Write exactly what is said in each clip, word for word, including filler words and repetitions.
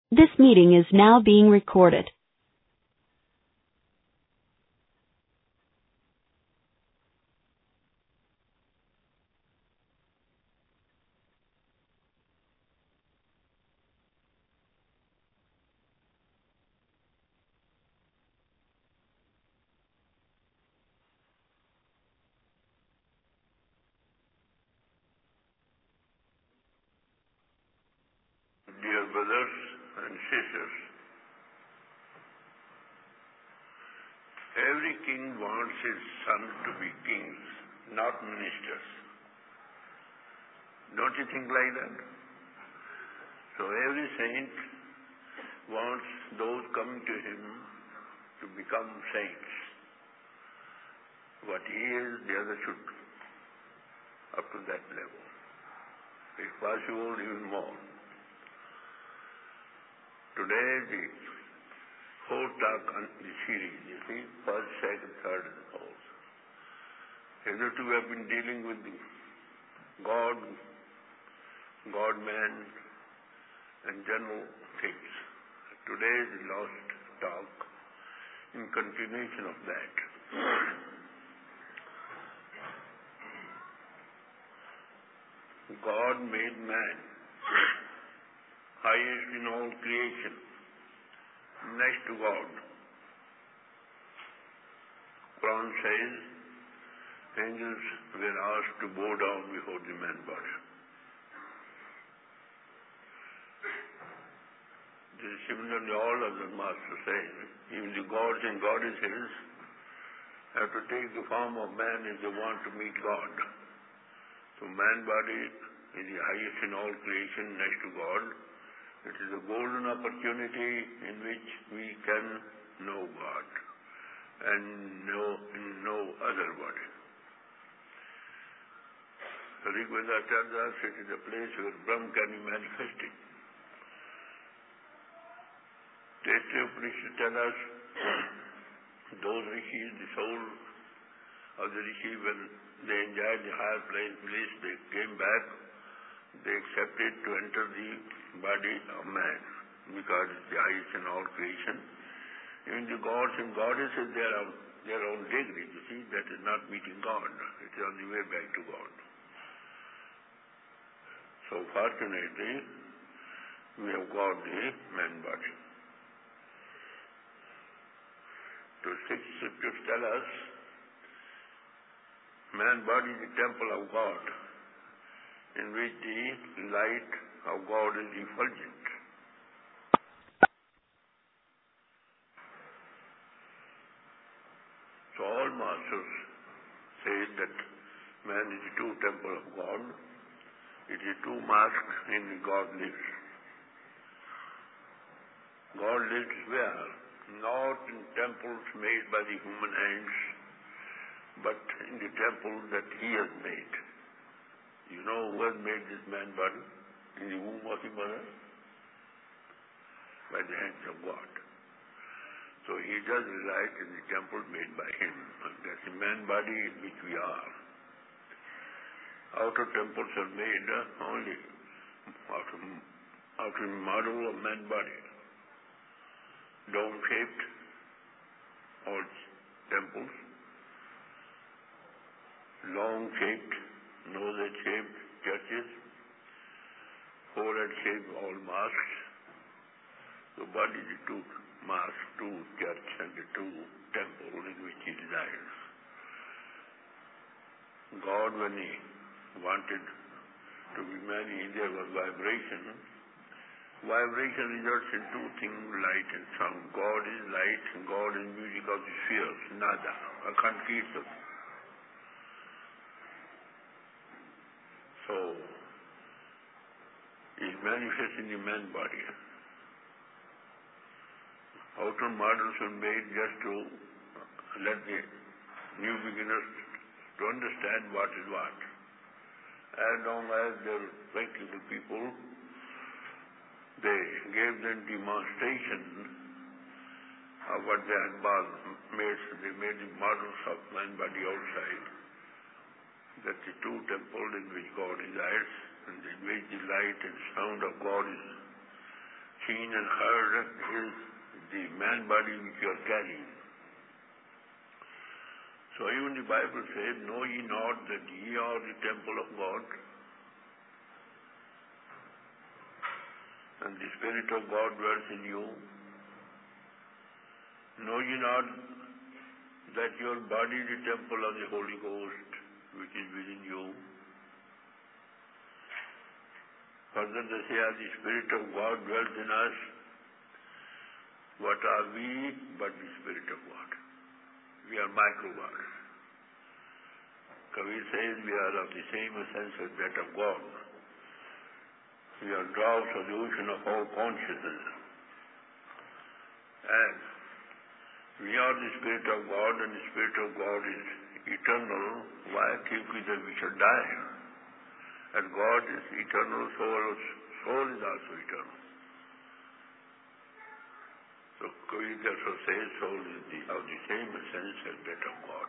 This meeting is now being recorded. Dear brothers and sisters, every king wants his son to be kings, not ministers. Don't you think like that? So every saint wants those coming to him to become saints. What he is, the other should up to that level. If possible, even more. Today, the fourth talk on the series, you see, first, second, third, and fourth. Hitherto we have been dealing with the God, God-man, and general things. Today is the last talk in continuation of that. God made man highest in all creation, next to God. Quran says, angels were asked to bow down before the man body. This is similarly all of the Master says, even the gods and goddesses have to take the form of man if they want to meet God. So man body is the highest in all creation, next to God. It is a golden opportunity in which we can know God and know in no other body. The Rig Veda tells us it is a place where Brahma can be manifested. Taittiriya Upanishad tells us those rishis, the soul of the rishi, when they enjoyed the higher place, they came back, they accepted to enter the body of man, because it's the highest in all creation. Even the gods and goddesses, they are their own degree, you see, that is not meeting God. It is on the way back to God. So fortunately, we have got the man body. So six scriptures tell us, man body is the temple of God, in which the light of God is effulgent. So all masters say that man is the true temple of God. It is true mask in which God lives. God lives where? Not in temples made by the human hands, but in the temple that He has made. You know who has made this man body? In the womb of the mother? By the hands of God. So He does reside in the temple made by Him. And that's the man body in which we are. Outer temples are made uh, only out of, out of the model of man body. Dome-shaped, all temples. Long-shaped, nose-shaped churches. Forehead-shaped, all mosques. The body is the two mosques, two church and the two temple in which He resides. God, when He wanted to be many, there was vibration. Vibration results in two things, light and sound. God is light and God is music of the spheres, nada, Akhand Kirtan. So, He manifests in the man body. Outer models are made just to let the new beginners to understand what is what. As long as they are practical people, they gave them demonstration of what they had made. They made the models of man body outside. That the true temple in which God resides, and in which the light and sound of God is seen and heard is the man body which you are carrying. So even the Bible says, know ye not that ye are the temple of God, and the Spirit of God dwells in you? Know ye not that your body is the temple of the Holy Ghost, which is within you? Further they say, as the Spirit of God dwells in us, what are we but the Spirit of God? We are micro-gods. Kabir says we are of the same essence as that of God. We are drops of the ocean of all consciousness. And we are the Spirit of God, and the Spirit of God is eternal. Why think we that we shall die? And God is eternal, soul, soul is also eternal. So Kabir also says soul is the, of the same essence as that of God.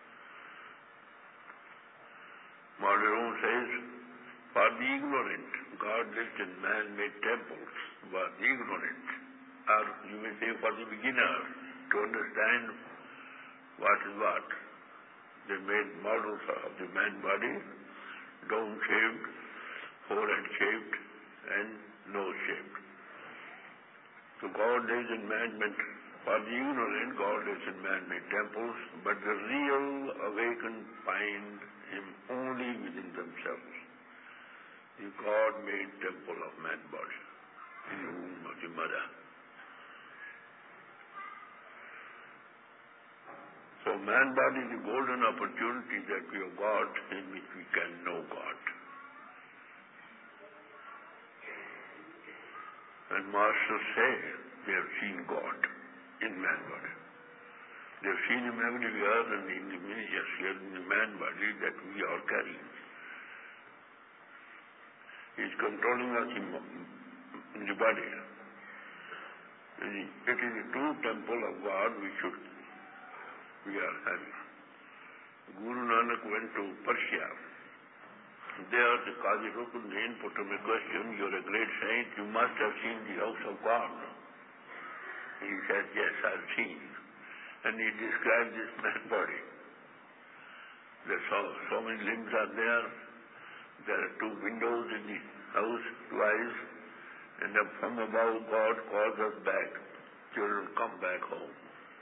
Malraux says, for the ignorant, God lives in man-made temples. For the ignorant, or you may say for the beginner, to understand what is what. They made models of the man body, dome-shaped, forehead-shaped, and nose-shaped. So God lives in man-made, for the ignorant, God lives in man-made temples, but the real awakened find Him only within themselves. The God-made temple of man body, in the womb of the mother. So man body is a golden opportunity that we have got in which we can know God. And masters say they have seen God in man body. They have seen Him everywhere and in the miniatures here in the man body that we are carrying. He is controlling us in, in the body. It is a true temple of God we should, we are having. Guru Nanak went to Persia. There the Qazi Rukunuddin put him a question, you are a great saint, you must have seen the house of God. He said, yes, I have seen. And he described this man body. There's so, so many limbs are there. There are two windows in the house, twice, and from above God calls us back. Children, come back home.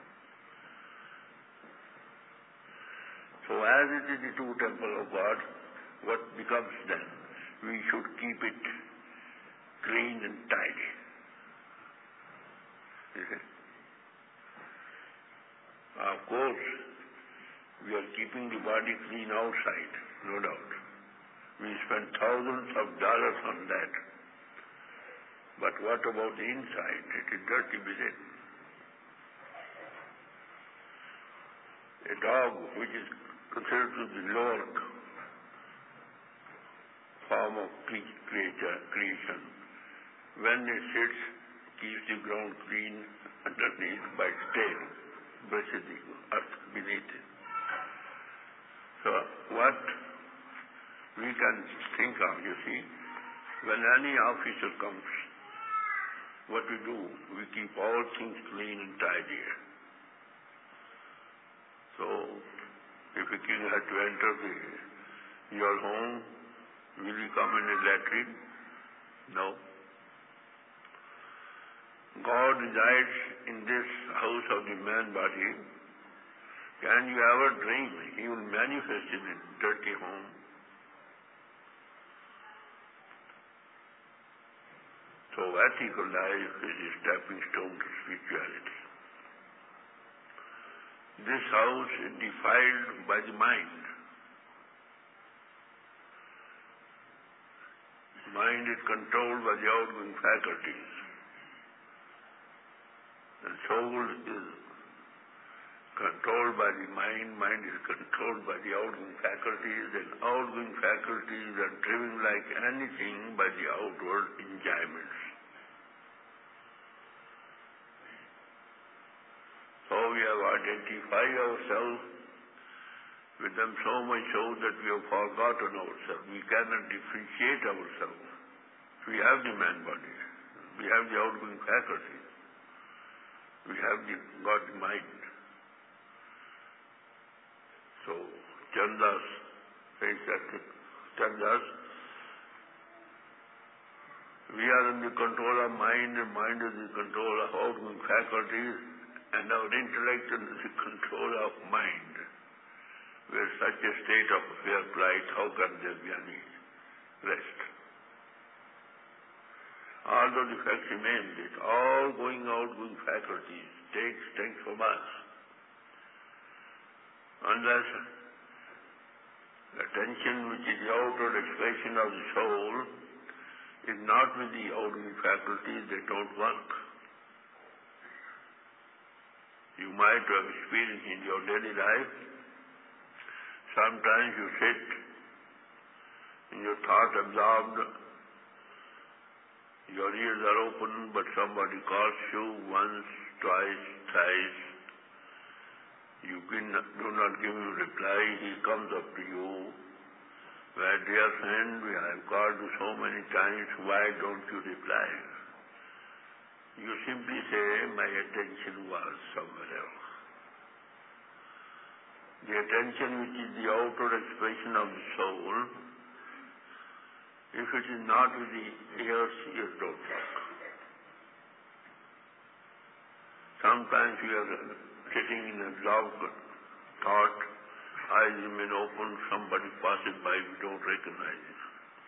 So as it is the true temple of God, what becomes then? We should keep it clean and tidy. Of course, we are keeping the body clean outside, no doubt. We spend thousands of dollars on that. But what about the inside? It is dirty within. A dog, which is considered to be the lower form of creature, creation, when it sits, keeps the ground clean underneath by its tail, brushes the earth beneath it. So what we can think of, you see, when any officer comes, what we do, we keep all things clean and tidy. So, if a king had to enter the, your home, will he come in a latrine? No. God resides in this house of the man body. Can you ever dream He will manifest in a dirty home? So ethical life is a stepping stone to spirituality. This house is defiled by the mind. Mind is controlled by the outgoing faculties. And soul is controlled by the mind, mind is controlled by the outgoing faculties, and outgoing faculties are driven like anything by the outward enjoyments. So we have identified ourselves with them so much so that we have forgotten ourselves. We cannot differentiate ourselves. We have the man body. We have the outgoing faculty. We have the, got the mind. So, Chandas says that, Chandas, we are in the control of mind, and mind is the control of outgoing faculties, and our intellect is the control of mind. Where such a state of fair plight, how can there be any rest? Although the fact remains that all going outgoing faculties take strength from us. Unless the attention which is the outward expression of the soul is not with the outgoing faculties, they don't work. You might have experienced in your daily life, sometimes you sit in your thought absorbed, your ears are open, but somebody calls you once, twice, thrice. You do not give him reply. He comes up to you. Well, dear friend, we have called you so many times. Why don't you reply? You simply say, my attention was somewhere else. The attention which is the outward expression of the soul, if it is not with the ears, ears don't work. Sometimes we are sitting in a absorbed thought, eyes remain open, somebody passes by, we don't recognize it.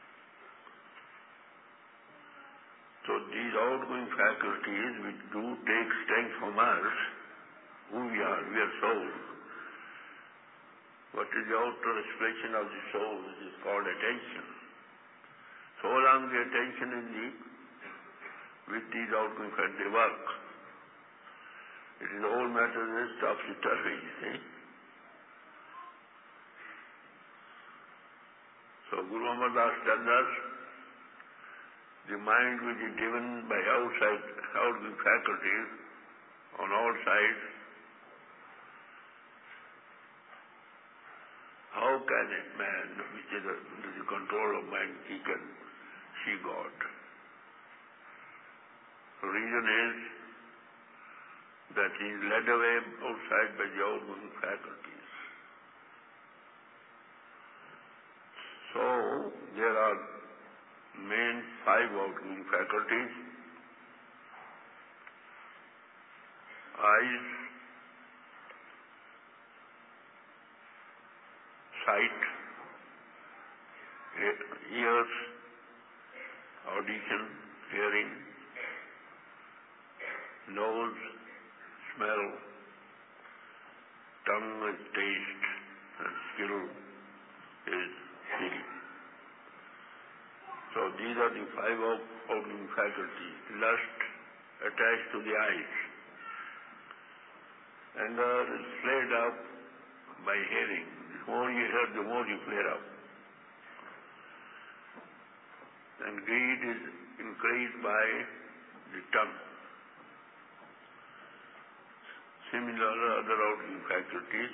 So these outgoing faculties which do take strength from us, who we are, we are souls. What is the outer expression of the soul? It is called attention. So long the attention is the, with these outgoing faculties, they work. It is the whole matter is topsy-turvy, you see. So Guru Amar Das tells us, the mind which is driven by outside, outgoing faculties on all sides, how can a man which is under the control of mind, he can see God? The reason is that he is led away outside by the outgoing faculties. So, there are main five outgoing faculties: eyes, sight, ears, audition, hearing, nose, smell, tongue is taste, and skill is feeling. So these are the five outgoing faculties. Lust attached to the eyes. Anger is flared up by hearing. The more you hear, the more you flare up. And greed is increased by the tongue. Similar other outgoing faculties,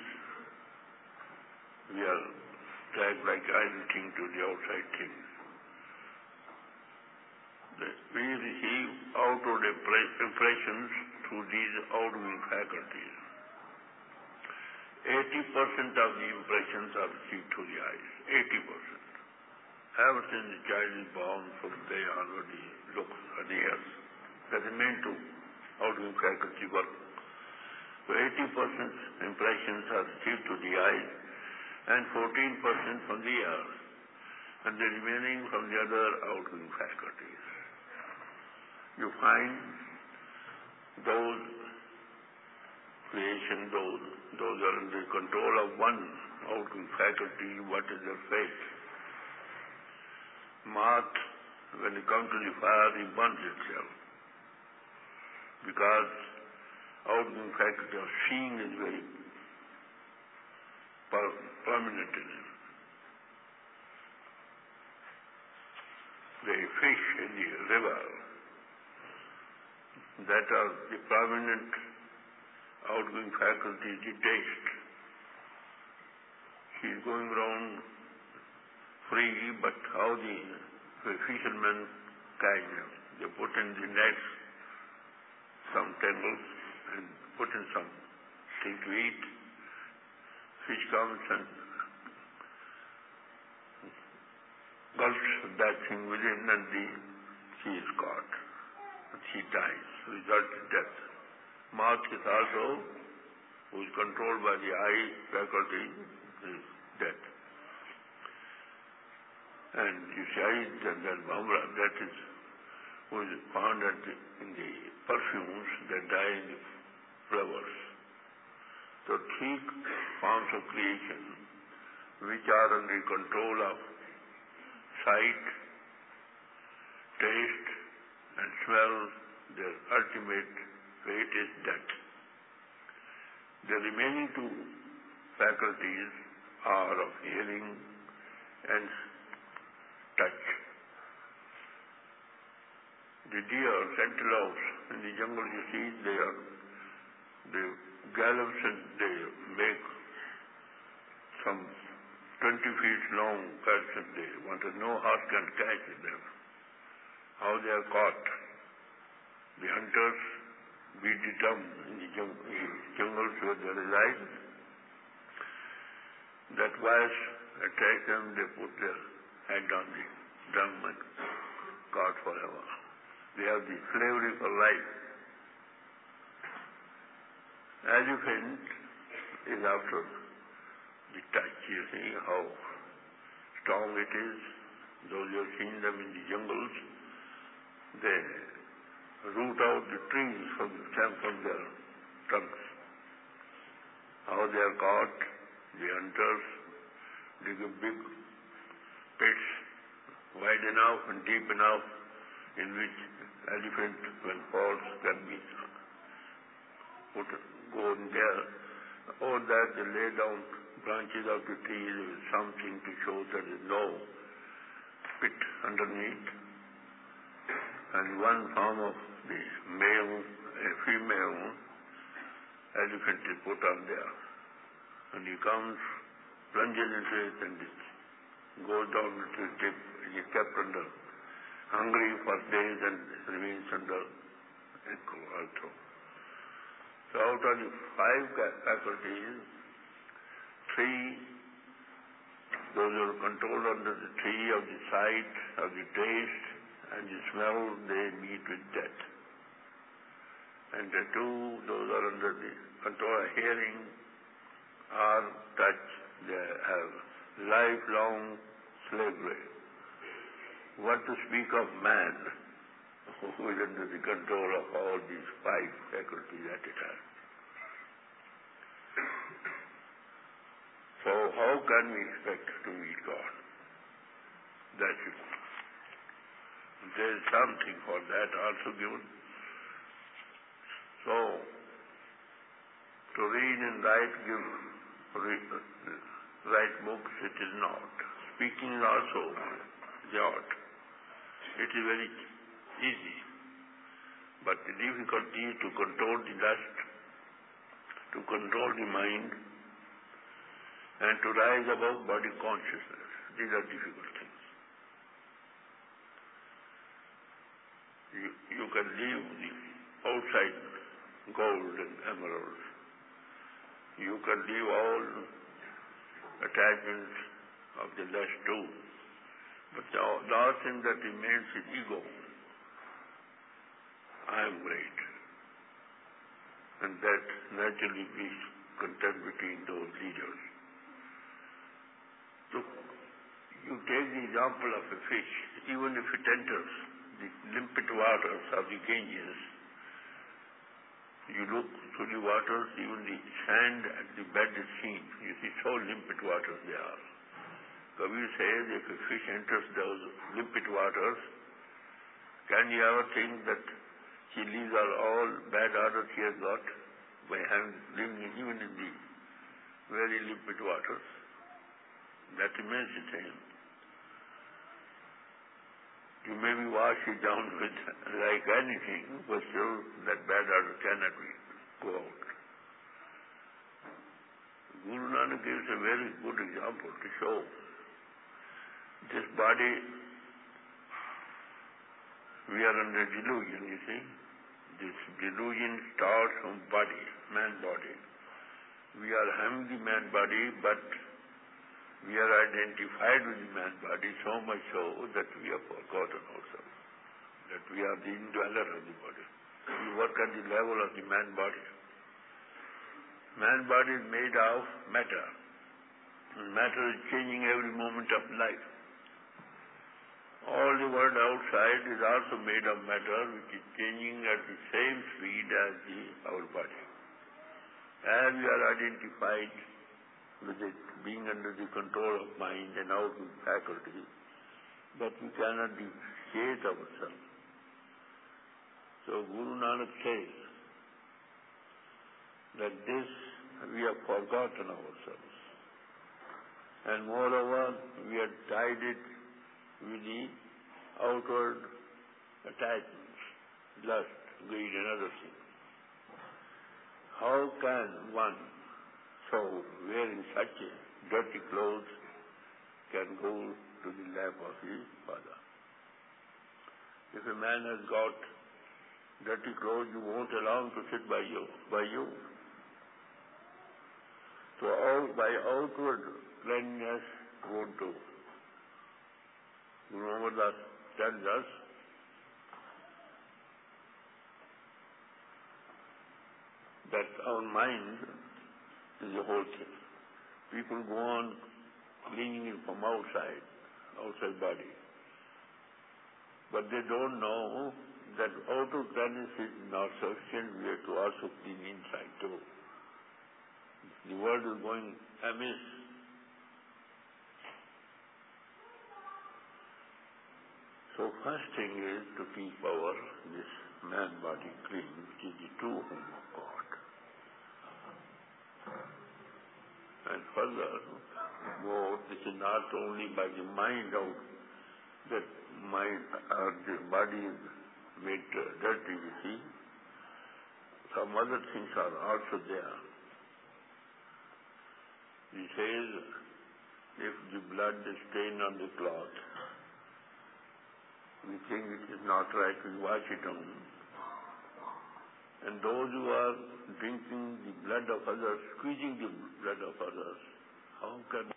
we are dragged like idle thing to the outside things. We receive outward impressions through these outgoing faculties. eighty percent of the impressions are received through the eyes. eighty percent. Ever since the child is born, from day onward he looks at the ears. That is meant to outgoing faculty work. So eighty percent impressions are received to the eyes and fourteen percent from the ears, and the remaining from the other outgoing faculties. You find those creation, those, those are under the control of one outgoing faculty. What is their fate? Moth, when it comes to the fire, it burns itself, because outgoing faculty of seeing is very prominent in it. The fish in the river, that are the prominent outgoing faculty, the taste. She is going around free, but how the fishermen catch them, they put in the nets some tangles and put in some thing to eat. Fish comes and gulps that thing within and the she is caught. And she dies. Result is death. Mouth is also, who is controlled by the eye faculty, is death. And you say that that Bhamra, that is, who is found at the, in the perfumes that die in the flowers. So three forms of creation which are under control of sight, taste and smell, their ultimate fate is death. The remaining two faculties are of hearing and touch. The deer, antelopes in the jungle, you see, they are, they gallops and they make some twenty feet long cuts and they want to know how can catch them, how they are caught. The hunters beat the drum in the jungles where they reside. That wise attack them, they put their head on the drum and caught forever. They have the slavery for life. Elephant is after the touch. You see how strong it is. Those who have seen them in the jungles, they root out the trees from, from their trunks. How they are caught, the hunters dig a big pits wide enough and deep enough in which elephant, when falls, can be put, go in there. Or that they lay down branches of the trees with something to show that there is no pit underneath. And one form of the male, a female elephant is put on there. And he comes, plunges into it and it goes down to the tip. He is kept under, hungry for days and remains under ankle also. So out of the five faculties, three, those who are controlled under the tree of the sight, of the taste, and the smell, they meet with death. And the two, those are under the control of hearing or touch, they have lifelong slavery. What to speak of man, who is under the control of all these five faculties at a time. So how can we expect to meet God? That's it. There is something for that also given. So, to read and write, give, read, write books, it is not. Speaking is also the art. It is very easy. But the difficulty is to control the lust, to control the mind, and to rise above body consciousness. These are difficult things. You, you can leave the outside gold and emeralds. You can leave all attachments of the lust too. But the last thing that remains is ego. I am great. And that naturally is content between those leaders. So you take the example of a fish, even if it enters the limpid waters of the Ganges, you look through the waters, even the sand at the bed is seen. You see so limpid waters they are. Kabir says if a fish enters those limpid waters, can you ever think that she leaves all, all bad odors she has got by having living even in the very limpid waters? That remains the same. You may be wash it down with like anything, but still that bad odor cannot be, go out. Guru Nanak gives a very good example to show this body We are under delusion, you see. This delusion starts from body, man body. We are having the man body, but we are identified with the man body so much so that we have forgotten ourselves, that we are the indweller of the body. We work at the level of the man body. Man body is made of matter. And matter is changing every moment of life. All the world outside is also made of matter, which is changing at the same speed as the, our body. As we are identified with it, being under the control of mind and outward faculty, that we cannot dissociate ourselves. So Guru Nanak says that this we have forgotten ourselves. And moreover, we have tied it with the outward attachments, lust, greed and other things. How can one soul wearing such a dirty clothes can go to the lap of his father? If a man has got dirty clothes, you won't allow him to sit by you. By you. So all, by outward cleanliness won't do. Guru Amar Das tells us that our mind is the whole thing. People go on cleaning it from outside, outside body. But they don't know that outer cleanliness is not sufficient. We have to also clean inside too. The world is going amiss. So first thing is to keep our this man body clean, which is the true home of God. And further, more, this is not only by the mind out that mind or the body is made dirty, you see. Some other things are also there. He says, if the blood is stained on the cloth, we think it is not right, we wash it down. And those who are drinking the blood of others, squeezing the blood of others, how can...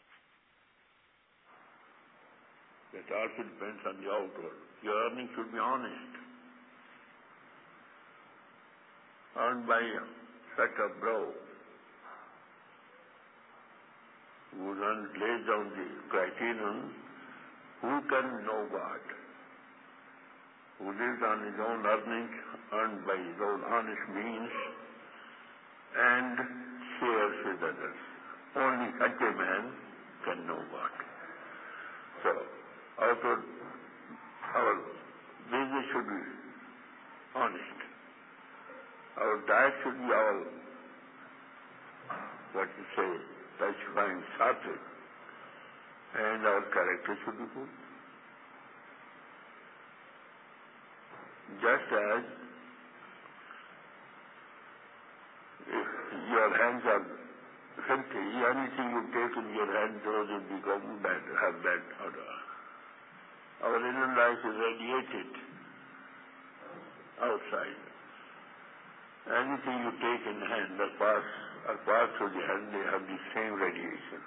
That also depends on the outward. Your earning should be honest. Earned by such a brow, who then lays down the criterion, who can know God? Who lives on his own earnings, earned by his own honest means, and shares with others. Only such a man can know God. So, outward, our business should be honest. Our diet should be all, what you say, pacifying, sattvic, and our character should be good. Just as if your hands are filthy, anything you take in your hand, those will become bad, have bad odor. Our inner life is radiated outside. Anything you take in hand or pass, or pass through the hand, they have the same radiation.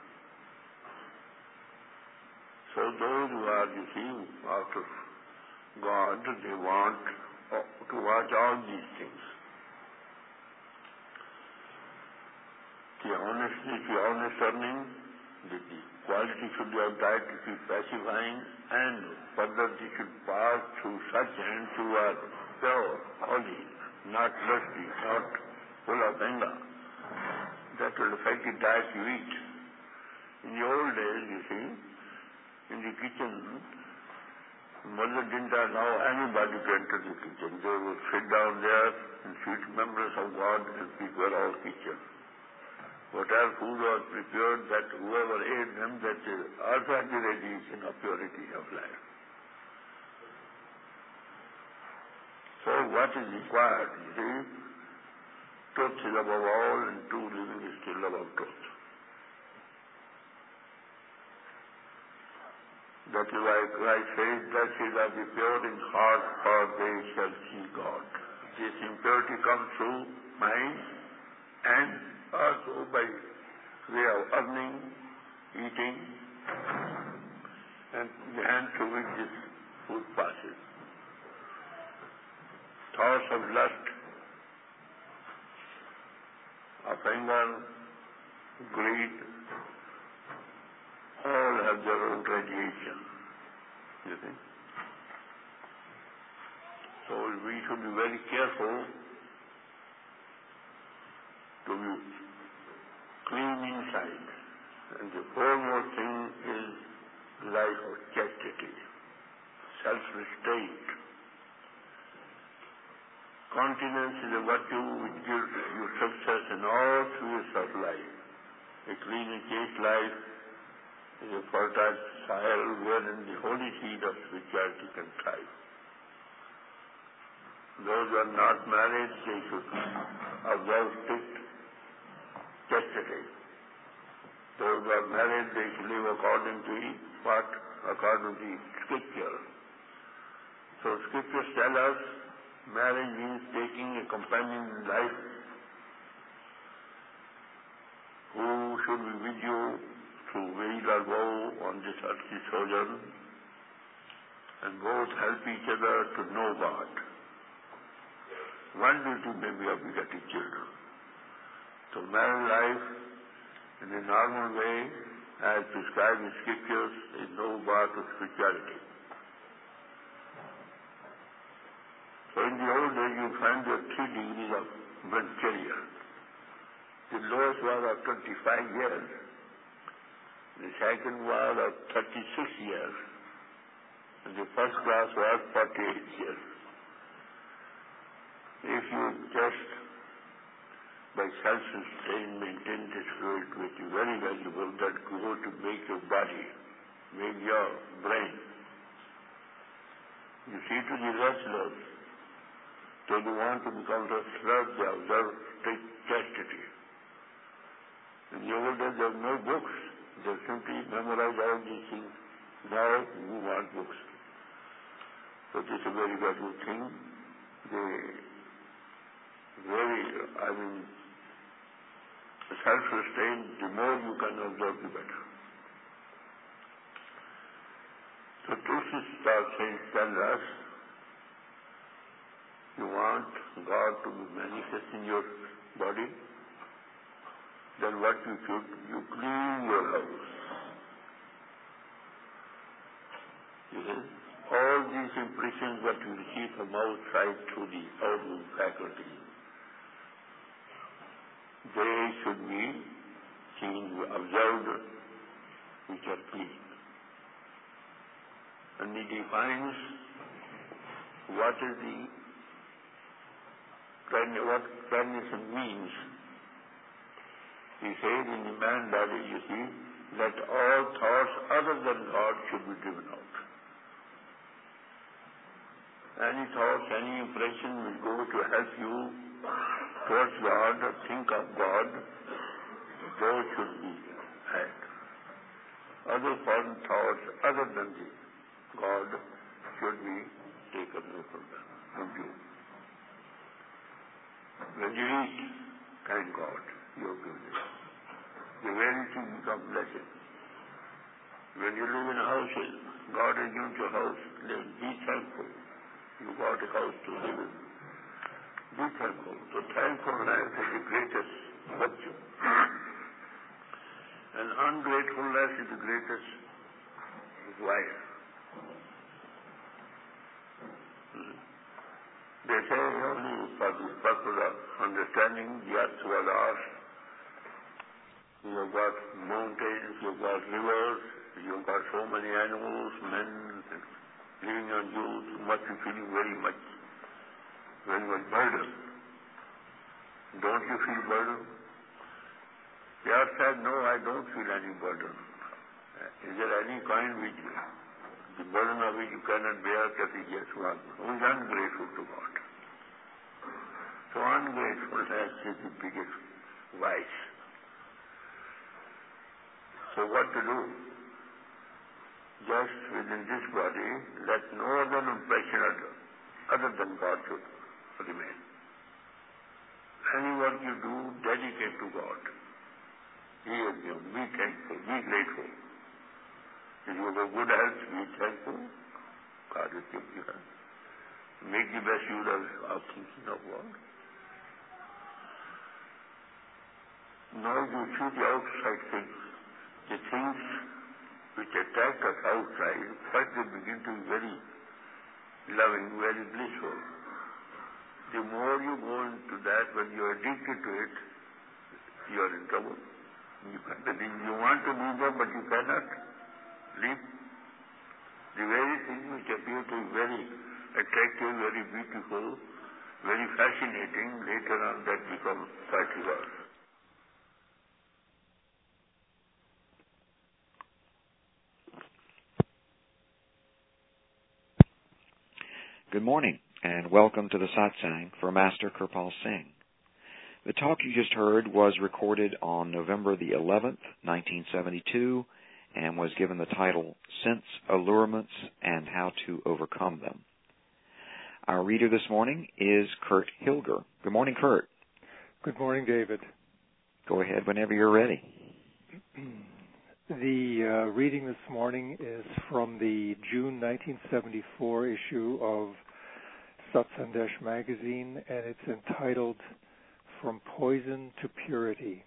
So those who are, you see, after God, they want to watch all these things. The honesty, the honest earning, the, the quality should be of diet to keep pacifying, and further they should pass through such hands who are pure, holy, not lusty, not full of anger. That will affect the diet you eat. In the old days, you see, in the kitchen, mother didn't allow anybody to enter the kitchen. They would sit down there and sit members of God and prepare all kitchen. Whatever food was prepared, that whoever ate them, that also had the radiation of purity of life. So what is required, you see? Truth is above all, and true living is still above truth. That is why Christ says, blessed are the pure in heart, for they shall see God. This impurity comes through mind and also by way of earning, eating, and the hand through which this food passes. Thoughts of lust, of anger, greed, all have their own radiation, you see. So we should be very careful to be clean inside. And the foremost thing is life of chastity, self-restraint. Continence is a virtue which gives you success in all spheres of life. A clean and chaste life is a fertile soil wherein the holy seed of spirituality can thrive. Those who are not married, they should observe strict chastity. Those who are married, they should live according to what? According to Scripture. So Scriptures tell us marriage means taking a companion in life who should be with you through weal or woe on this earthly sojourn, and both help each other to know God. One duty may be of begetting children. So married life in a normal way, as prescribed in Scriptures, is no bar to spirituality. So in the old days you find there are three degrees of brahmacharya. The lowest was of twenty-five years. The second was of thirty-six years. And the first class was forty-eight years. If you just by self-sustain maintain this fluid, which is very valuable, that go to make your body, make your brain. You see, to the wrestlers, so they want to become wrestlers, they observe strict chastity. In the old days there were no books, they simply memorize all these things. Now you want books. So this is a very valuable thing. They very, I mean, self-restraint, the more you can observe, the better. So two sisters saints tell us, you want God to be manifest in your body, then what you should, you clean your house. You see? All these impressions what you receive from outside through the outward faculty, they should be seen, observed, which are clean. And he defines what is the, what cleanness means. He says in the man body, you see, that all thoughts other than God should be driven out. Any thoughts, any impression will go to help you towards God, think of God, those should be had. Other foreign thoughts other than the God should be taken away from them, from you. When you eat, thank God, you have given it. The very thing becomes blessed. When you live in a house, God has given you a house, live, be thankful. You got a house to live in. Be thankful. So thankfulness is the greatest virtue. And ungratefulness is the greatest vice. Hmm. They say only for the purpose of understanding, the earth was ours. You have got mountains, you have got rivers, you have got so many animals, men living on you, you must be feeling very much, very much burden. Don't you feel burden? The earth said, no, I don't feel any burden. Is there any kind which, the burden of which you cannot bear, that is just one, who is ungrateful to God. So ungratefulness is the biggest vice. So what to do? just within this body, let no other impression other than God should remain. Any work you do, dedicate to God. He has given. Be thankful. Be grateful. If you have a good health, be thankful. God has given you health. Make the best use of, of thinking of God. Now you see the outside things. The things which attack us outside, first they begin to be very loving, very blissful. The more you go into that, when you are addicted to it, you are in trouble. You, you want to leave them, but you cannot leave. The very things which appear to be very attractive, very beautiful, very fascinating, later on that become quite reverse. Good morning, and welcome to the Satsang for Master Kirpal Singh. The talk you just heard was recorded on November the eleventh, nineteen seventy-two, and was given the title, Sense Allurements and How to Overcome Them. Our reader this morning is Kurt Hilger. Good morning, Kurt. Good morning, David. Go ahead whenever you're ready. The uh, reading this morning is from the June nineteen seventy-four issue of Satsandesh magazine, and it's entitled From Poison to Purity.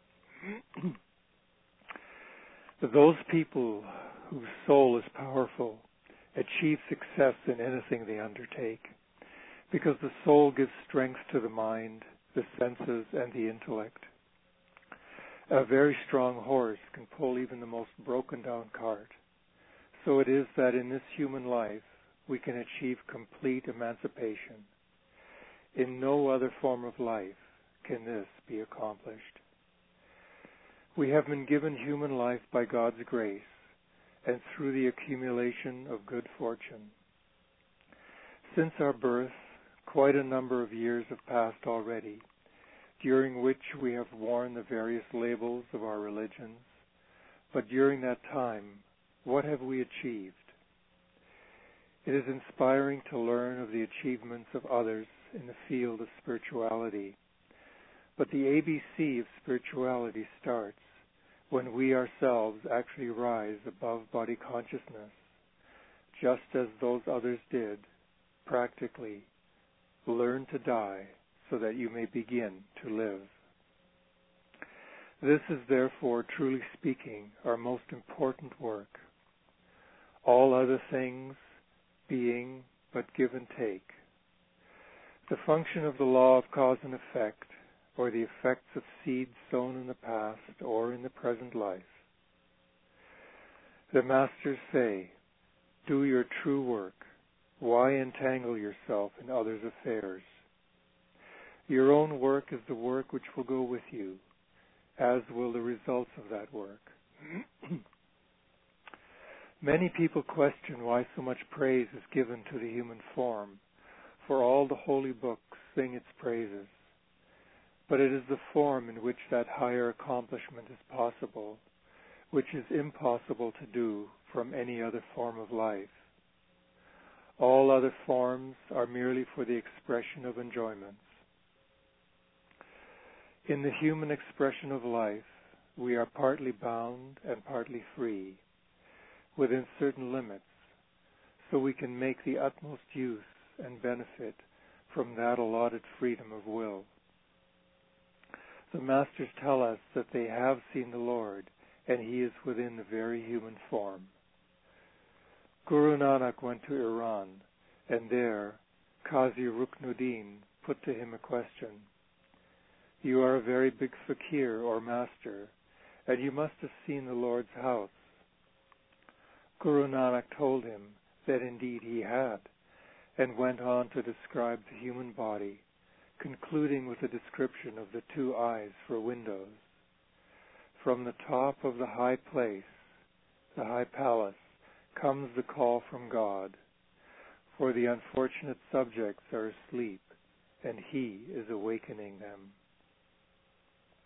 Those people whose soul is powerful achieve success in anything they undertake, because the soul gives strength to the mind, the senses, and the intellect. A very strong horse can pull even the most broken-down cart. So it is that in this human life we can achieve complete emancipation. In no other form of life can this be accomplished. We have been given human life by God's grace and through the accumulation of good fortune. Since our birth, quite a number of years have passed already, during which we have worn the various labels of our religions. But during that time, what have we achieved? It is inspiring to learn of the achievements of others in the field of spirituality. But the A B C of spirituality starts when we ourselves actually rise above body consciousness, just as those others did, practically. Learn to die so that you may begin to live. This is therefore, truly speaking, our most important work. All other things being but give and take. The function of the law of cause and effect, or the effects of seeds sown in the past or in the present life. The masters say, do your true work. Why entangle yourself in others' affairs? Your own work is the work which will go with you, as will the results of that work. Many people question why so much praise is given to the human form, for all the holy books sing its praises. But it is the form in which that higher accomplishment is possible, which is impossible to do from any other form of life. All other forms are merely for the expression of enjoyments. In the human expression of life, we are partly bound and partly free, within certain limits, so we can make the utmost use and benefit from that allotted freedom of will. The masters tell us that they have seen the Lord, and he is within the very human form. Guru Nanak went to Iran, and there Qazi Ruknuddin put to him a question. You are a very big fakir or master, and you must have seen the Lord's house. Guru Nanak told him that indeed he had, and went on to describe the human body, concluding with a description of the two eyes for windows. From the top of the high place, the high palace, comes the call from God, for the unfortunate subjects are asleep, and he is awakening them.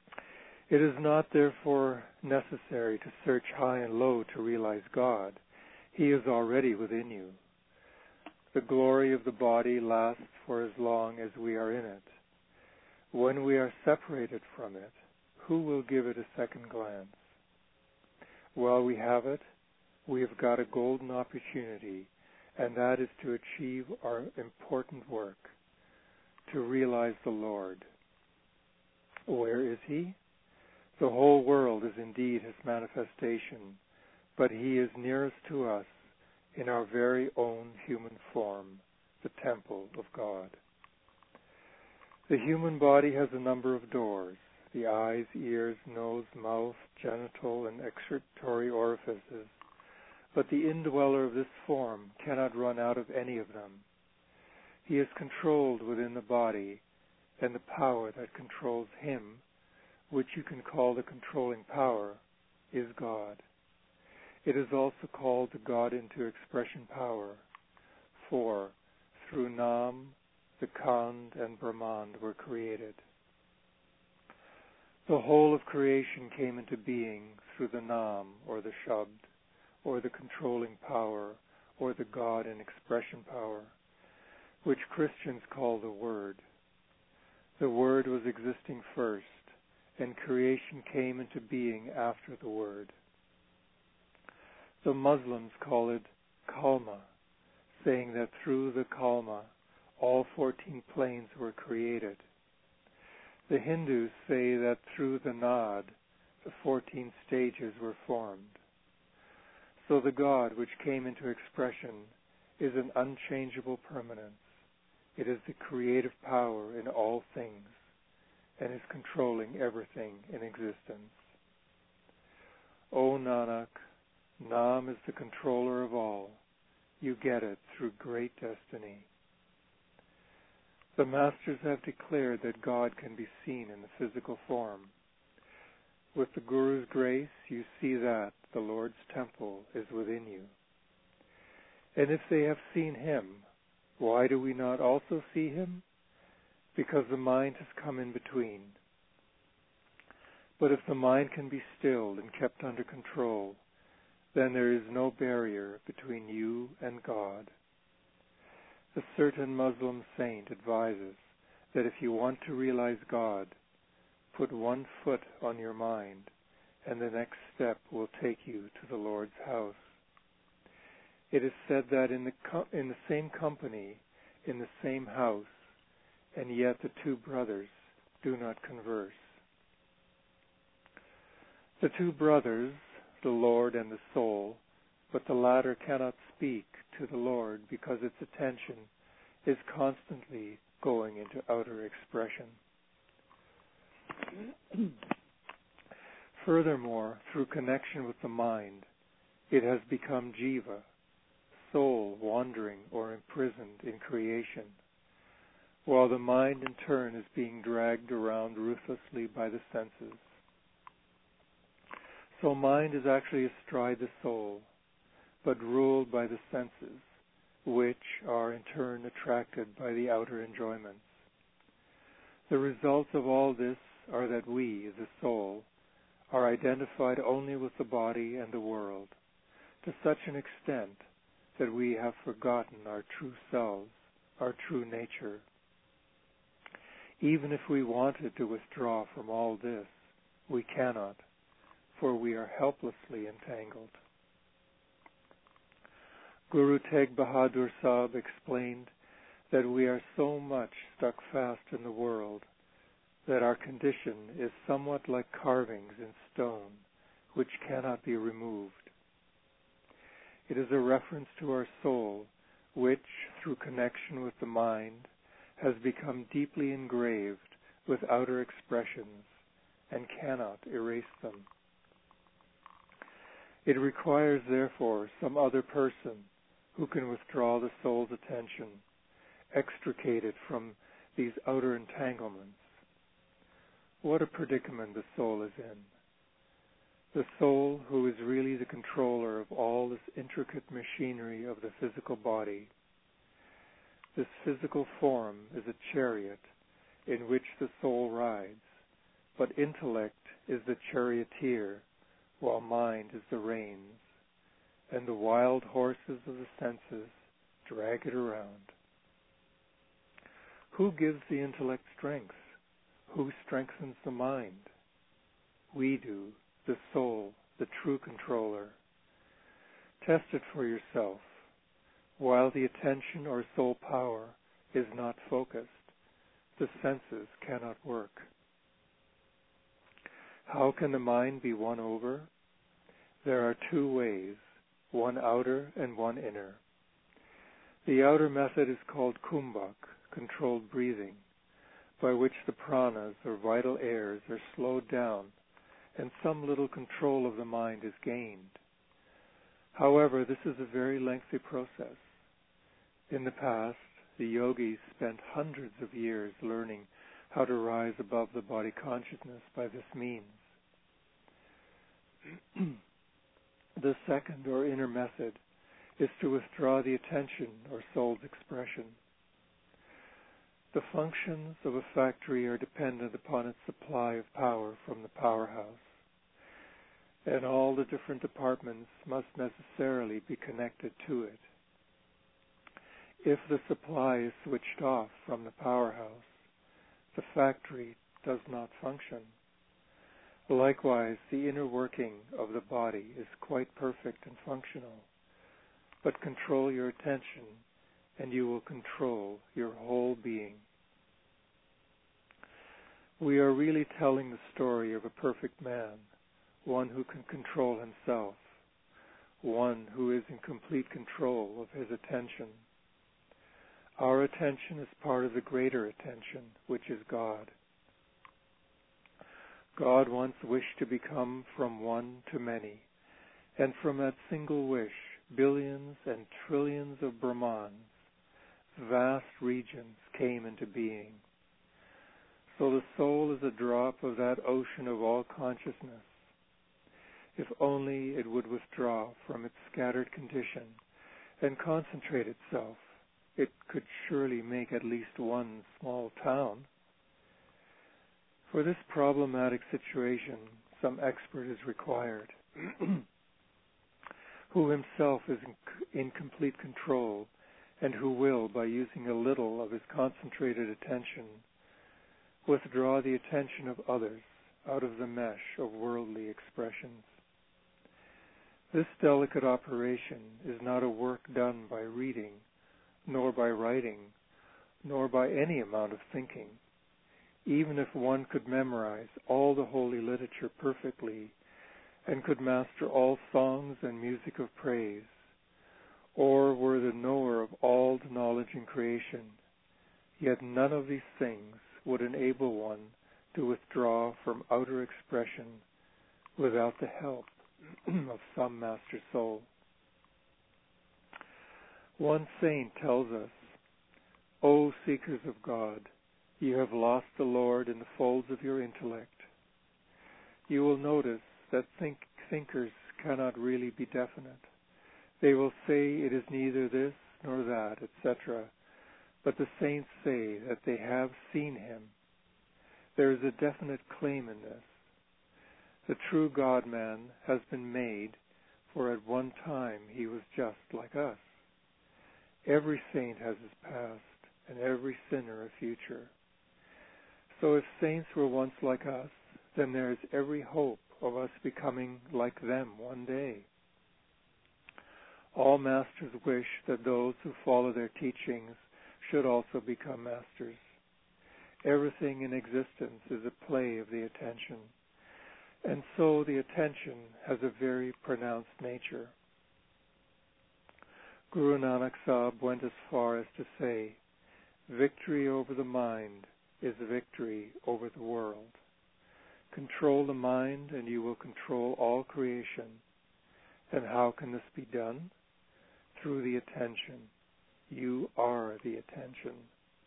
It is not, therefore, necessary to search high and low to realize God. He is already within you. The glory of the body lasts for as long as we are in it. When we are separated from it, who will give it a second glance? While we have it, we have got a golden opportunity, and that is to achieve our important work, to realize the Lord. Where is He? The whole world is indeed His manifestation, but He is nearest to us in our very own human form, the temple of God. The human body has a number of doors, the eyes, ears, nose, mouth, genital, and excretory orifices, but the indweller of this form cannot run out of any of them. He is controlled within the body, and the power that controls him, which you can call the controlling power, is God. It is also called the God into expression power, for through Nam, the Khand and Brahmand were created. The whole of creation came into being through the Nam, or the Shabd, or the controlling power, or the God in expression power, which Christians call the Word. The Word was existing first, and creation came into being after the Word. The Muslims call it Kalma, saying that through the Kalma, all fourteen planes were created. The Hindus say that through the Nad, the fourteen stages were formed. So the God which came into expression is an unchangeable permanence. It is the creative power in all things, and is controlling everything in existence. O Nanak, Nam is the controller of all. You get it through great destiny. The Masters have declared that God can be seen in the physical form. With the Guru's grace, you see that the Lord's temple is within you. And if they have seen Him, why do we not also see Him? Because the mind has come in between. But if the mind can be stilled and kept under control, then there is no barrier between you and God. A certain Muslim saint advises that if you want to realize God, put one foot on your mind, and the next step will take you to the Lord's house. It is said that in the co- in the same company, in the same house, and yet the two brothers do not converse. The two brothers, the Lord and the soul, but the latter cannot speak to the Lord because its attention is constantly going into outer expression. Furthermore, through connection with the mind, it has become jiva, soul wandering or imprisoned in creation, while the mind in turn is being dragged around ruthlessly by the senses. So mind is actually astride the soul, but ruled by the senses, which are in turn attracted by the outer enjoyments. The results of all this are that we, the soul, are identified only with the body and the world, to such an extent that we have forgotten our true selves, our true nature. Even if we wanted to withdraw from all this, we cannot, for we are helplessly entangled. Guru Tegh Bahadur Sahib explained that we are so much stuck fast in the world that our condition is somewhat like carvings in stone, which cannot be removed. It is a reference to our soul, which, through connection with the mind, has become deeply engraved with outer expressions and cannot erase them. It requires, therefore, some other person who can withdraw the soul's attention, extricate it from these outer entanglements. What a predicament the soul is in. The soul, who is really the controller of all this intricate machinery of the physical body. This physical form is a chariot in which the soul rides, but intellect is the charioteer, while mind is the reins. and the wild horses of the senses drag it around. Who gives the intellect strength? Who strengthens the mind? We do, the soul, the true controller. Test it for yourself. While the attention or soul power is not focused, the senses cannot work. How can the mind be won over? There are two ways, one outer and one inner. The outer method is called kumbhak, controlled breathing, by which the pranas or vital airs are slowed down and some little control of the mind is gained. However, this is a very lengthy process. In the past, the yogis spent hundreds of years learning how to rise above the body consciousness by this means. The second or inner method is to withdraw the attention or soul's expression. The functions of a factory are dependent upon its supply of power from the powerhouse, and all the different departments must necessarily be connected to it. If the supply is switched off from the powerhouse, the factory does not function. Likewise, the inner working of the body is quite perfect and functional, but control your attention and you will control your whole being. We are really telling the story of a perfect man, one who can control himself, one who is in complete control of his attention. Our attention is part of the greater attention, which is God. God once wished to become from one to many, and from that single wish, billions and trillions of Brahmans, vast regions came into being. So the soul is a drop of that ocean of all consciousness. If only it would withdraw from its scattered condition and concentrate itself, it could surely make at least one small town. For this problematic situation, some expert is required, who himself is in, in complete control and who will, by using a little of his concentrated attention, withdraw the attention of others out of the mesh of worldly expressions. This delicate operation is not a work done by reading, nor by writing, nor by any amount of thinking. Even if one could memorize all the holy literature perfectly and could master all songs and music of praise, or were the knower of all the knowledge in creation, yet none of these things would enable one to withdraw from outer expression without the help of some master soul. One saint tells us, "O seekers of God, you have lost the Lord in the folds of your intellect." You will notice that think, thinkers cannot really be definite. They will say it is neither this nor that, et cetera, but the saints say that they have seen him. There is a definite claim in this. The true God-man has been made, for at one time he was just like us. Every saint has his past, and every sinner a future. So if saints were once like us, then there is every hope of us becoming like them one day. All masters wish that those who follow their teachings should also become masters. Everything in existence is a play of the attention, and so the attention has a very pronounced nature. Guru Nanak Sahib went as far as to say, "Victory over the mind is victory over the world. Control the mind and you will control all creation. And how can this be done? Through the attention. You are the attention."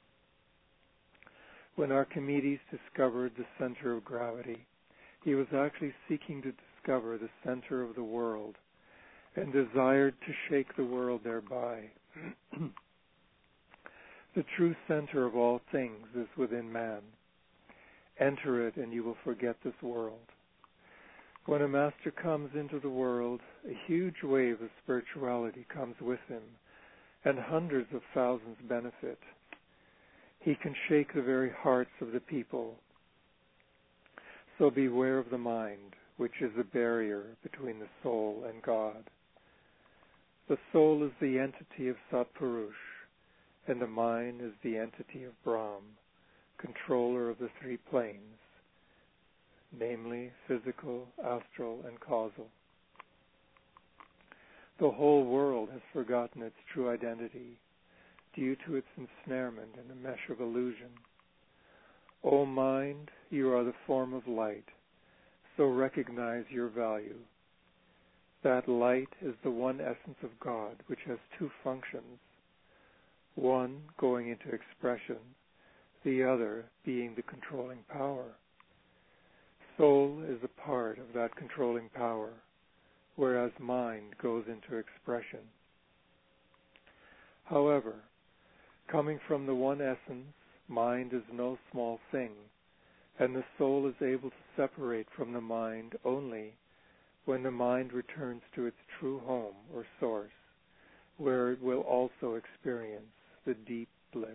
When Archimedes discovered the center of gravity, he was actually seeking to discover the center of the world and desired to shake the world thereby. The true center of all things is within man. Enter it and you will forget this world. When a master comes into the world, a huge wave of spirituality comes with him, and hundreds of thousands benefit. He can shake the very hearts of the people. So beware of the mind, which is the barrier between the soul and God. The soul is the entity of Satpurush, and the mind is the entity of Brahm, controller of the three planes, namely physical, astral, and causal. The whole world has forgotten its true identity due to its ensnarement in the mesh of illusion. O mind, you are the form of light, so recognize your value. That light is the one essence of God, which has two functions, one going into expression, the other being the controlling power. Soul is a part of that controlling power, whereas mind goes into expression. However, coming from the one essence, mind is no small thing, and the soul is able to separate from the mind only when the mind returns to its true home or source, where it will also experience the deep bliss.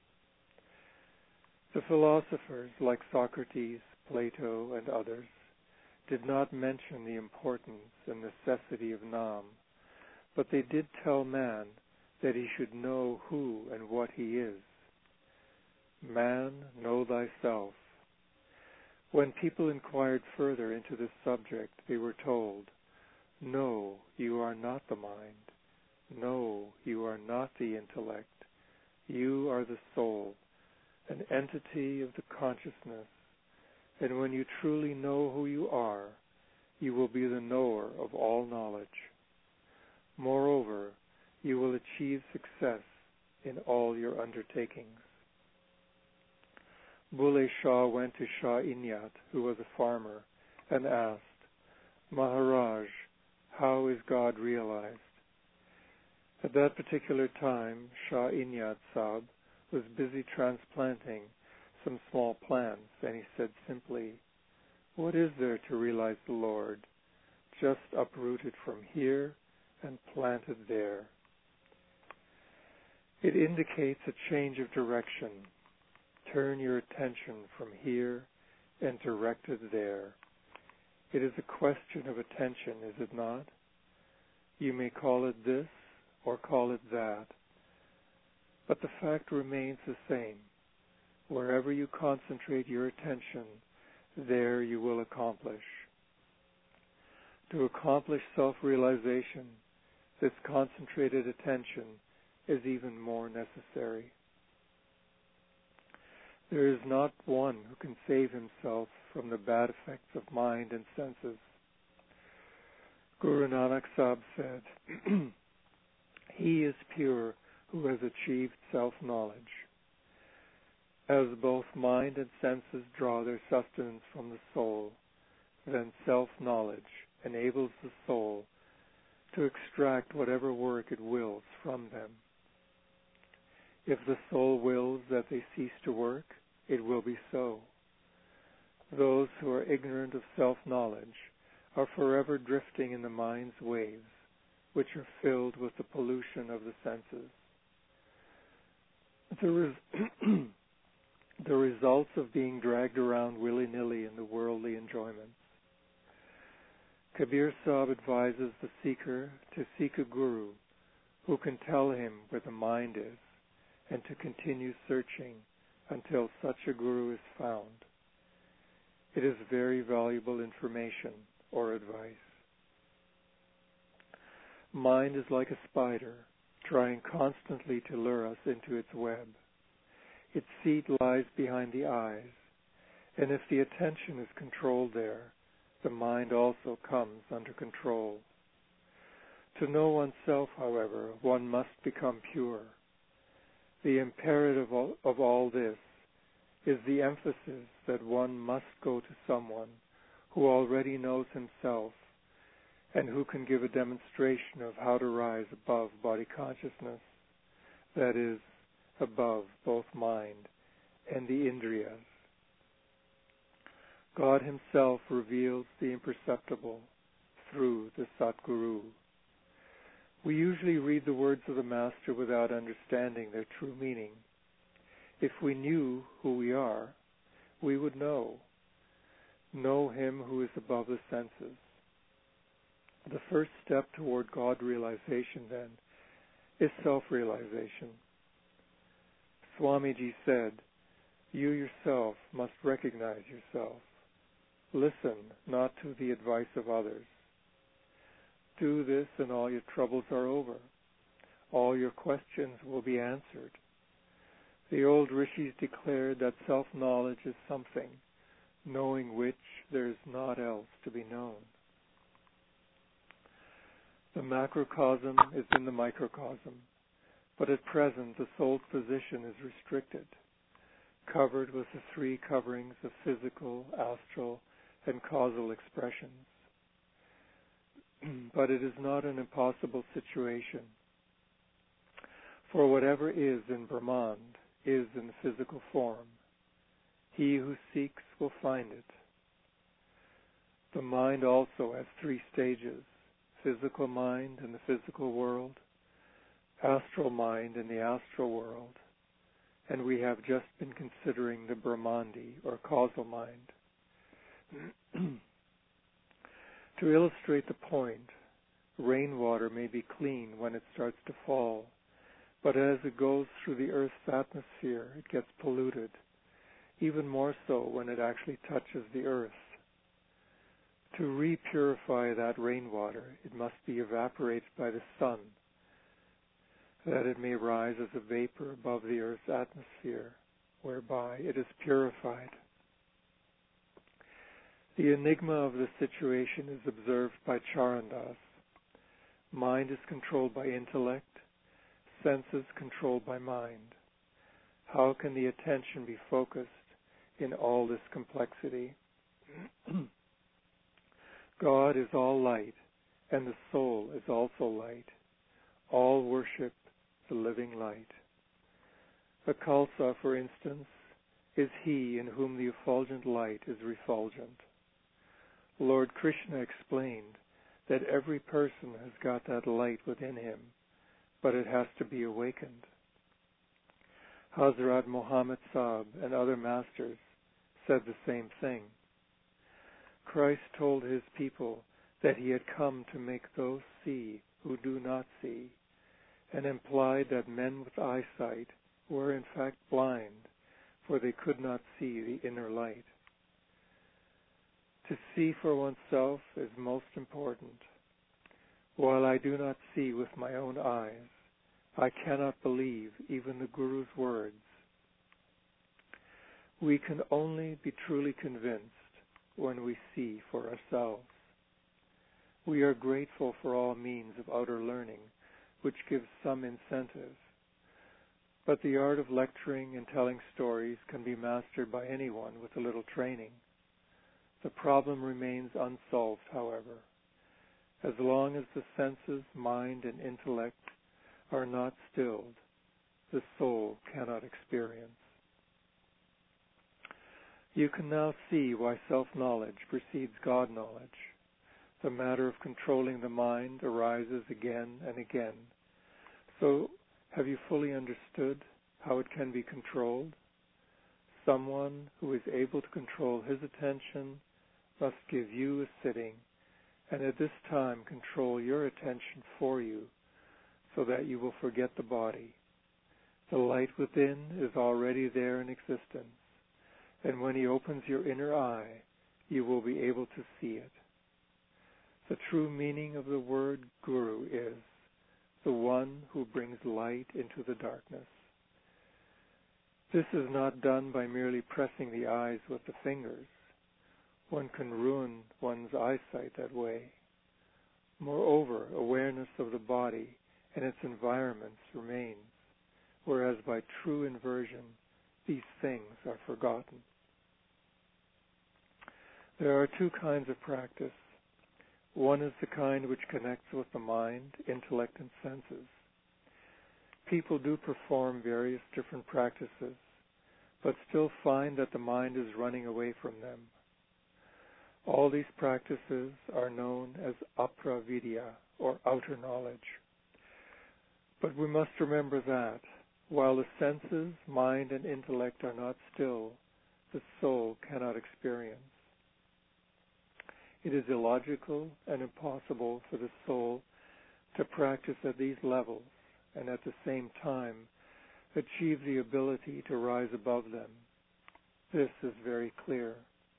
The philosophers like Socrates, Plato, and others did not mention the importance and necessity of Nam, but they did tell man that he should know who and what he is. Man, know thyself. When people inquired further into this subject, they were told, no, you are not the mind. No, you are not the intellect. You are the soul, an entity of the consciousness. And when you truly know who you are, you will be the knower of all knowledge. Moreover, you will achieve success in all your undertakings. Bulleh Shah went to Shah Inyat, who was a farmer, and asked, Maharaj, how is God realized? At that particular time, Shah Inyat Sahib was busy transplanting some small plants, and he said simply, what is there to realize the Lord? Just uprooted from here and planted there. It indicates a change of direction. Turn your attention from here and direct it there. It is a question of attention, is it not? You may call it this or call it that, but the fact remains the same. Wherever you concentrate your attention, there you will accomplish. To accomplish self-realization, this concentrated attention is even more necessary. There is not one who can save himself from the bad effects of mind and senses. Guru Nanak Sahib said, he is pure who has achieved self-knowledge. As both mind and senses draw their sustenance from the soul, then self-knowledge enables the soul to extract whatever work it wills from them. If the soul wills that they cease to work, it will be so. Those who are ignorant of self-knowledge are forever drifting in the mind's waves, which are filled with the pollution of the senses. The, res- the results of being dragged around willy-nilly in the worldly enjoyments. Kabir Sahib advises the seeker to seek a guru who can tell him where the mind is, and to continue searching until such a guru is found. It is very valuable information or advice. Mind is like a spider, trying constantly to lure us into its web. Its seat lies behind the eyes, and if the attention is controlled there, the mind also comes under control. To know oneself, however, one must become pure. The imperative of all this is the emphasis that one must go to someone who already knows himself and who can give a demonstration of how to rise above body consciousness, that is, above both mind and the indriyas. God himself reveals the imperceptible through the Satguru. We usually read the words of the Master without understanding their true meaning. If we knew who we are, we would know. Know him who is above the senses. The first step toward God realization, then, is self-realization. Swamiji said, you yourself must recognize yourself. Listen not to the advice of others. Do this and all your troubles are over. All your questions will be answered. The old rishis declared that self-knowledge is something, knowing which there is naught else to be known. The macrocosm is in the microcosm, but at present the soul's position is restricted, covered with the three coverings of physical, astral, and causal expressions. But it is not an impossible situation, for whatever is in Brahman is in physical form. He who seeks will find it. The mind also has three stages: physical mind in the physical world, astral mind in the astral world, and we have just been considering the Brahmandi, or causal mind. To illustrate the point, rainwater may be clean when it starts to fall, but as it goes through the Earth's atmosphere, it gets polluted, even more so when it actually touches the Earth. To re-purify that rainwater, it must be evaporated by the sun, that it may rise as a vapor above the Earth's atmosphere, whereby it is purified. The enigma of the situation is observed by Charandas. Mind is controlled by intellect, senses controlled by mind. How can the attention be focused in all this complexity? God is all light, and the soul is also light. All worship the living light. The Khalsa, for instance, is he in whom the effulgent light is refulgent. Lord Krishna explained that every person has got that light within him, but it has to be awakened. Hazrat Muhammad Sahib and other masters said the same thing. Christ told his people that he had come to make those see who do not see, and implied that men with eyesight were in fact blind, for they could not see the inner light. To see for oneself is most important. While I do not see with my own eyes, I cannot believe even the Guru's words. We can only be truly convinced when we see for ourselves. We are grateful for all means of outer learning, which gives some incentive. But the art of lecturing and telling stories can be mastered by anyone with a little training. The problem remains unsolved, however. As long as the senses, mind, and intellect are not stilled, the soul cannot experience. You can now see why self-knowledge precedes God-knowledge. The matter of controlling the mind arises again and again. So, have you fully understood how it can be controlled? Someone who is able to control his attention must give you a sitting, and at this time control your attention for you, so that you will forget the body. The light within is already there in existence, and when he opens your inner eye, you will be able to see it. The true meaning of the word Guru is the one who brings light into the darkness. This is not done by merely pressing the eyes with the fingers. One can ruin one's eyesight that way. Moreover, awareness of the body and its environments remains, whereas by true inversion, these things are forgotten. There are two kinds of practice. One is the kind which connects with the mind, intellect, and senses. People do perform various different practices, but still find that the mind is running away from them. All these practices are known as apravidya, or outer knowledge. But we must remember that, while the senses, mind, and intellect are not still, the soul cannot experience. It is illogical and impossible for the soul to practice at these levels and at the same time achieve the ability to rise above them. This is very clear.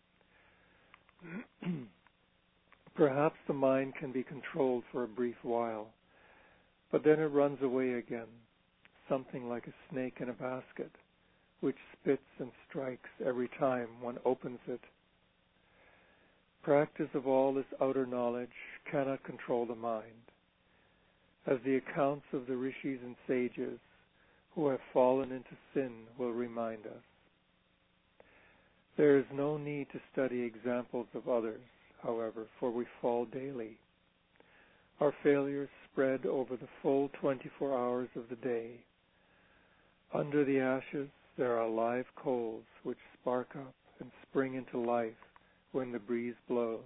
Perhaps the mind can be controlled for a brief while, but then it runs away again, something like a snake in a basket, which spits and strikes every time one opens it. Practice of all this outer knowledge cannot control the mind, as the accounts of the rishis and sages who have fallen into sin will remind us. There is no need to study examples of others, however, for we fall daily. Our failures spread over the full twenty-four hours of the day. Under the ashes there are live coals which spark up and spring into life when the breeze blows.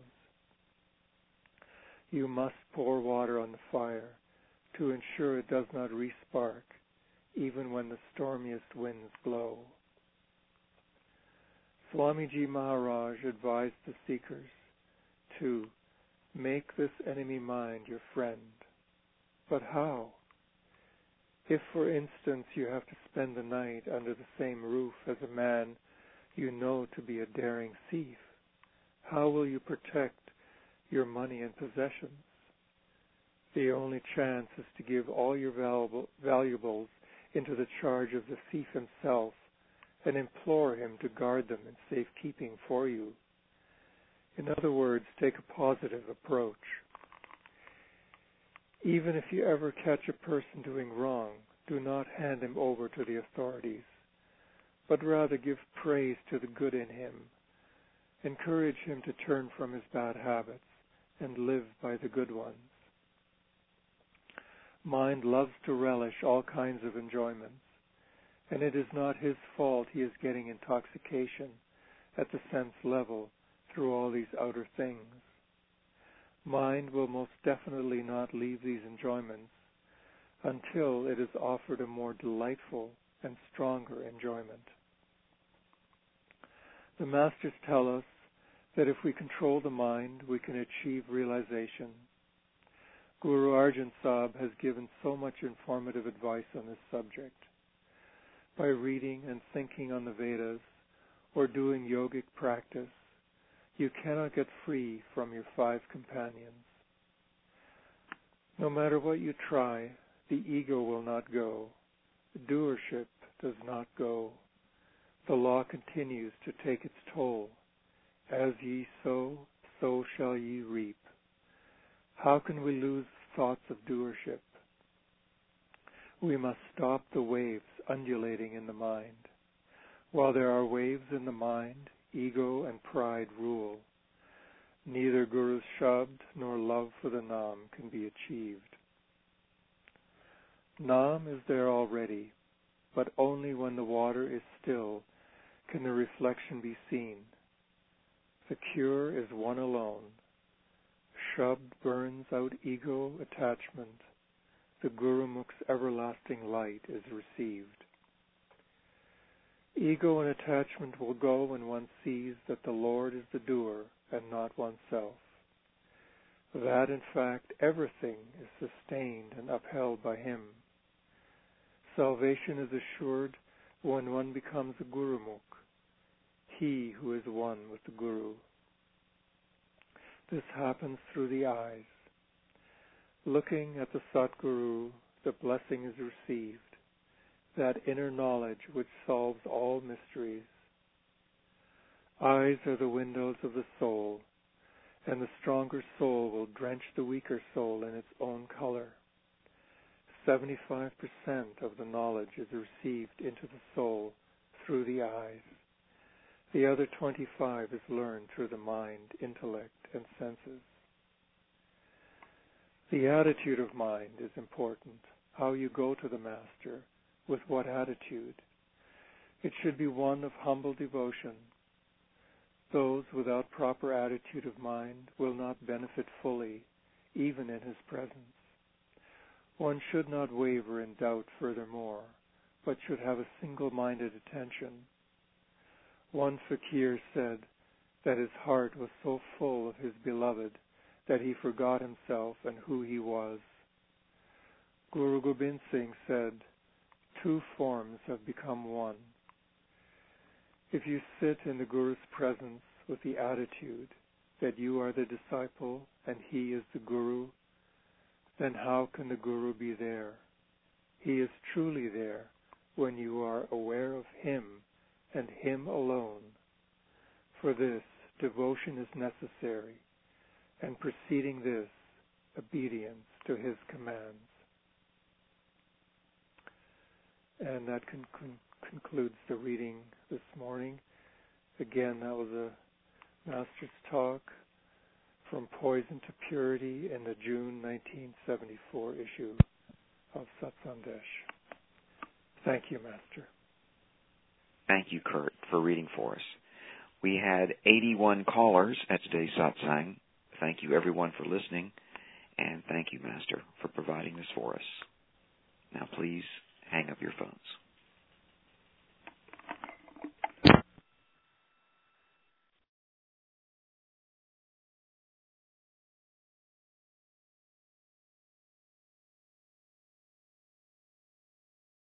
You must pour water on the fire to ensure it does not re-spark, even when the stormiest winds blow. Swamiji Maharaj advised the seekers to make this enemy mind your friend. But how? If, for instance, you have to spend the night under the same roof as a man you know to be a daring thief, how will you protect your money and possessions? The only chance is to give all your valuable, valuables into the charge of the thief himself and implore him to guard them in safekeeping for you. In other words, take a positive approach. Even if you ever catch a person doing wrong, do not hand him over to the authorities, but rather give praise to the good in him. Encourage him to turn from his bad habits and live by the good ones. Mind loves to relish all kinds of enjoyments, and it is not his fault he is getting intoxication at the sense level through all these outer things. Mind will most definitely not leave these enjoyments until it is offered a more delightful and stronger enjoyment. The masters tell us that if we control the mind, we can achieve realization. Guru Arjan Sahib has given so much informative advice on this subject. By reading and thinking on the Vedas or doing yogic practice, you cannot get free from your five companions. No matter what you try, the ego will not go. The doership does not go. The law continues to take its toll. As ye sow, so shall ye reap. How can we lose thoughts of doership? We must stop the waves undulating in the mind. While there are waves in the mind, ego and pride rule. Neither Guru's Shabd nor love for the Nam can be achieved. Nam is there already, but only when the water is still can the reflection be seen. The cure is one alone. Shabd burns out ego attachment. The Gurumukh's everlasting light is received. Ego and attachment will go when one sees that the Lord is the doer and not oneself. That, in fact, everything is sustained and upheld by Him. Salvation is assured when one becomes a Gurumukh, he who is one with the Guru. This happens through the eyes. Looking at the Satguru, the blessing is received, that inner knowledge which solves all mysteries. Eyes are the windows of the soul, and the stronger soul will drench the weaker soul in its own color. Seventy-five percent of the knowledge is received into the soul through the eyes. The other twenty-five is learned through the mind, intellect, and senses. The attitude of mind is important, how you go to the Master, with what attitude. It should be one of humble devotion. those without proper attitude of mind will not benefit fully, even in his presence. One should not waver in doubt furthermore, but should have a single-minded attention. One fakir said that his heart was so full of his beloved that he forgot himself and who he was. Guru Gobind Singh said, two forms have become one. If you sit in the Guru's presence with the attitude that you are the disciple and he is the Guru, then how can the Guru be there? He is truly there when you are aware of him and him alone. For this, devotion is necessary, and preceding this, obedience to his commands. And that con- con- concludes the reading this morning. Again, that was a Master's talk from Poison to Purity in the June nineteen seventy-four issue of Satsandesh. Thank you, Master. Thank you, Kurt, for reading for us. We had eighty-one callers at today's satsang. Thank you, everyone, for listening, and thank you, Master, for providing this for us. Now, please hang up your phones.